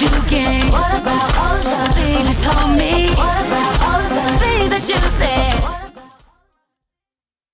you gained? What about all the things you told me? What about all the things that you said?